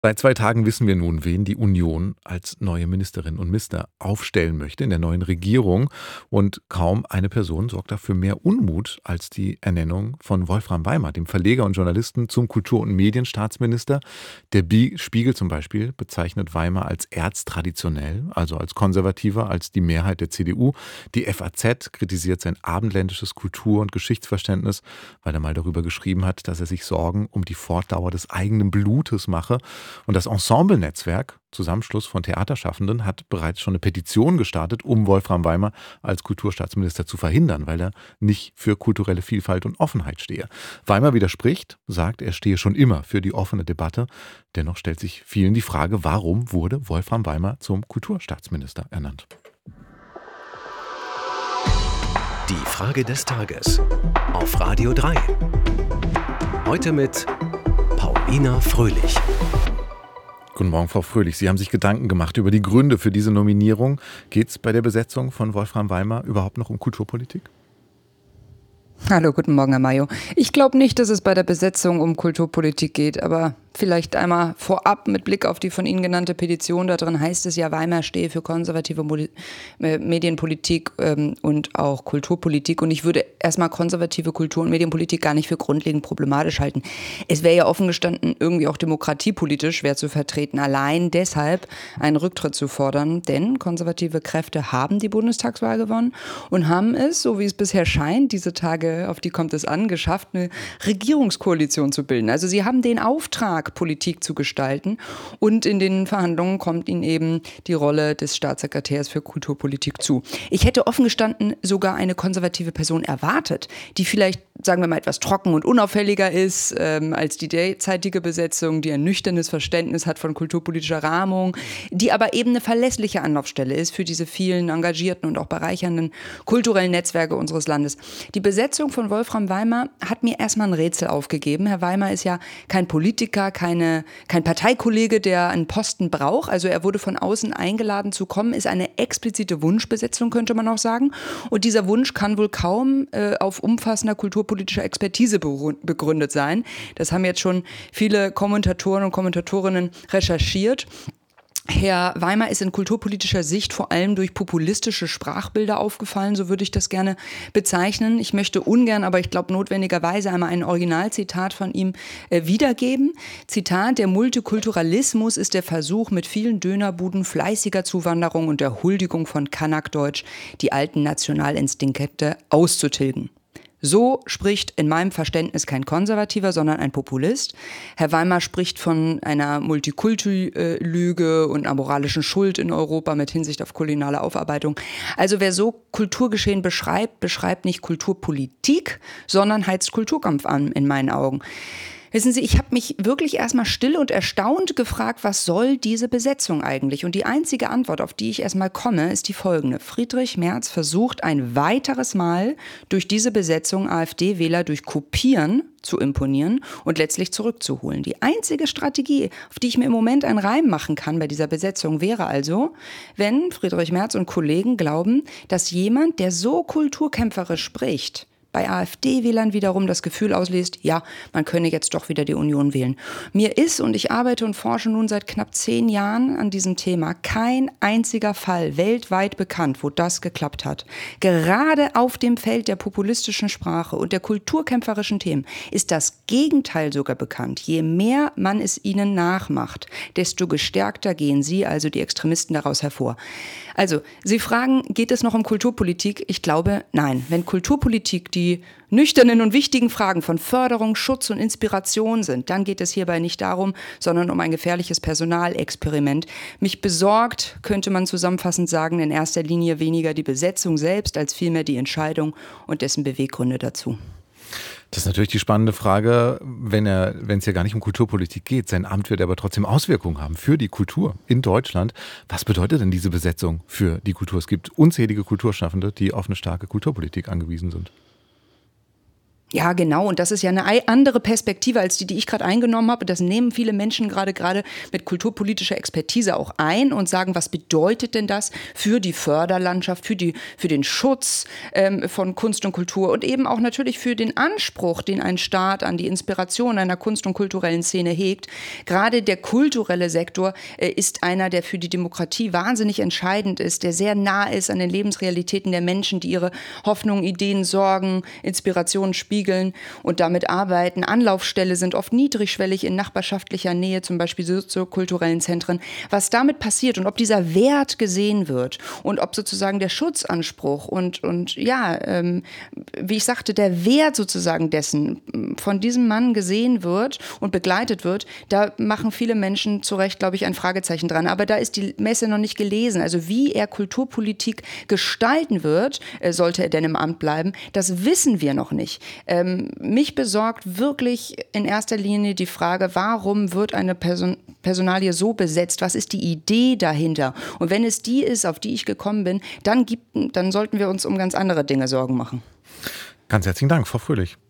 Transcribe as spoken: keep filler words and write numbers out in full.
Seit zwei Tagen wissen wir nun, wen die Union als neue Ministerinnen und Minister aufstellen möchte in der neuen Regierung. Und kaum eine Person sorgt dafür mehr Unmut als die Ernennung von Wolfram Weimer, dem Verleger und Journalisten, zum Kultur- und Medienstaatsminister. Der Bi- Spiegel zum Beispiel bezeichnet Weimer als erztraditionell, also als konservativer als die Mehrheit der C D U. Die F A Z kritisiert sein abendländisches Kultur- und Geschichtsverständnis, weil er mal darüber geschrieben hat, dass er sich Sorgen um die Fortdauer des eigenen Blutes mache. Und das Ensemble-Netzwerk, Zusammenschluss von Theaterschaffenden, hat bereits schon eine Petition gestartet, um Wolfram Weimer als Kulturstaatsminister zu verhindern, weil er nicht für kulturelle Vielfalt und Offenheit stehe. Weimer widerspricht, sagt, er stehe schon immer für die offene Debatte. Dennoch stellt sich vielen die Frage, warum wurde Wolfram Weimer zum Kulturstaatsminister ernannt? Die Frage des Tages auf Radio drei. Heute mit Paulina Fröhlich. Guten Morgen, Frau Fröhlich. Sie haben sich Gedanken gemacht über die Gründe für diese Nominierung. Geht es bei der Besetzung von Wolfram Weimer überhaupt noch um Kulturpolitik? Hallo, guten Morgen, Herr Mayo. Ich glaube nicht, dass es bei der Besetzung um Kulturpolitik geht, aber vielleicht einmal vorab mit Blick auf die von Ihnen genannte Petition. Da drin heißt es ja, Weimer stehe für konservative Modi- äh, Medienpolitik ähm, und auch Kulturpolitik. Und ich würde erstmal konservative Kultur- und Medienpolitik gar nicht für grundlegend problematisch halten. Es wäre ja offen gestanden irgendwie auch demokratiepolitisch schwer zu vertreten, allein deshalb einen Rücktritt zu fordern. Denn konservative Kräfte haben die Bundestagswahl gewonnen und haben es, so wie es bisher scheint, diese Tage, auf die kommt es an, geschafft, eine Regierungskoalition zu bilden. Also sie haben den Auftrag, Politik zu gestalten, und in den Verhandlungen kommt ihnen eben die Rolle des Staatssekretärs für Kulturpolitik zu. Ich hätte offen gestanden sogar eine konservative Person erwartet, die vielleicht, sagen wir mal, etwas trocken und unauffälliger ist ähm, als die derzeitige Besetzung, die ein nüchternes Verständnis hat von kulturpolitischer Rahmung, die aber eben eine verlässliche Anlaufstelle ist für diese vielen engagierten und auch bereichernden kulturellen Netzwerke unseres Landes. Die Besetzung von Wolfram Weimer hat mir erstmal ein Rätsel aufgegeben. Herr Weimer ist ja kein Politiker, keine, kein Parteikollege, der einen Posten braucht. Also er wurde von außen eingeladen zu kommen, ist eine explizite Wunschbesetzung, könnte man auch sagen. Und dieser Wunsch kann wohl kaum äh, auf umfassender kulturpolitischer Expertise begründet sein. Das haben jetzt schon viele Kommentatoren und Kommentatorinnen recherchiert. Herr Weimer ist in kulturpolitischer Sicht vor allem durch populistische Sprachbilder aufgefallen, so würde ich das gerne bezeichnen. Ich möchte ungern, aber ich glaube notwendigerweise einmal ein Originalzitat von ihm äh, wiedergeben. Zitat: Der Multikulturalismus ist der Versuch, mit vielen Dönerbuden, fleißiger Zuwanderung und der Huldigung von Kanakdeutsch die alten Nationalinstinkte auszutilgen. So spricht in meinem Verständnis kein Konservativer, sondern ein Populist. Herr Weimer spricht von einer Multikulti-Lüge und einer moralischen Schuld in Europa mit Hinsicht auf kulinare Aufarbeitung. Also wer so Kulturgeschehen beschreibt, beschreibt nicht Kulturpolitik, sondern heizt Kulturkampf an, in meinen Augen. Wissen Sie, ich habe mich wirklich erstmal still und erstaunt gefragt, was soll diese Besetzung eigentlich? Und die einzige Antwort, auf die ich erstmal komme, ist die folgende. Friedrich Merz versucht ein weiteres Mal durch diese Besetzung AfD-Wähler durch Kopieren zu imponieren und letztlich zurückzuholen. Die einzige Strategie, auf die ich mir im Moment einen Reim machen kann bei dieser Besetzung, wäre also, wenn Friedrich Merz und Kollegen glauben, dass jemand, der so kulturkämpferisch spricht, bei AfD-Wählern wiederum das Gefühl auslöst, ja, man könne jetzt doch wieder die Union wählen. Mir ist, und ich arbeite und forsche nun seit knapp zehn Jahren an diesem Thema, kein einziger Fall weltweit bekannt, wo das geklappt hat. Gerade auf dem Feld der populistischen Sprache und der kulturkämpferischen Themen ist das Gegenteil sogar bekannt. Je mehr man es ihnen nachmacht, desto gestärkter gehen sie, also die Extremisten, daraus hervor. Also, Sie fragen, geht es noch um Kulturpolitik? Ich glaube, nein. Wenn Kulturpolitik die nüchternen und wichtigen Fragen von Förderung, Schutz und Inspiration sind, dann geht es hierbei nicht darum, sondern um ein gefährliches Personalexperiment. Mich besorgt, könnte man zusammenfassend sagen, in erster Linie weniger die Besetzung selbst, als vielmehr die Entscheidung und dessen Beweggründe dazu. Das ist natürlich die spannende Frage, wenn er, wenn es ja gar nicht um Kulturpolitik geht. Sein Amt wird aber trotzdem Auswirkungen haben für die Kultur in Deutschland. Was bedeutet denn diese Besetzung für die Kultur? Es gibt unzählige Kulturschaffende, die auf eine starke Kulturpolitik angewiesen sind. Ja, genau. Und das ist ja eine andere Perspektive als die, die ich gerade eingenommen habe. Das nehmen viele Menschen gerade gerade mit kulturpolitischer Expertise auch ein und sagen, was bedeutet denn das für die Förderlandschaft, für die, für den Schutz ähm, von Kunst und Kultur und eben auch natürlich für den Anspruch, den ein Staat an die Inspiration einer Kunst- und kulturellen Szene hegt. Gerade der kulturelle Sektor äh, ist einer, der für die Demokratie wahnsinnig entscheidend ist, der sehr nah ist an den Lebensrealitäten der Menschen, die ihre Hoffnungen, Ideen, Sorgen, Inspirationen spiegeln und damit arbeiten. Anlaufstelle sind oft niedrigschwellig in nachbarschaftlicher Nähe, zum Beispiel soziokulturellen Zentren. Was damit passiert und ob dieser Wert gesehen wird und ob sozusagen der Schutzanspruch und, und ja, ähm, wie ich sagte, der Wert sozusagen dessen von diesem Mann gesehen wird und begleitet wird, da machen viele Menschen zu Recht, glaube ich, ein Fragezeichen dran. Aber da ist die Messe noch nicht gelesen. Also wie er Kulturpolitik gestalten wird, äh, sollte er denn im Amt bleiben, das wissen wir noch nicht. Ähm, mich besorgt wirklich in erster Linie die Frage, warum wird eine Person, Personalie so besetzt? Was ist die Idee dahinter? Und wenn es die ist, auf die ich gekommen bin, dann, gibt, dann sollten wir uns um ganz andere Dinge Sorgen machen. Ganz herzlichen Dank, Frau Fröhlich.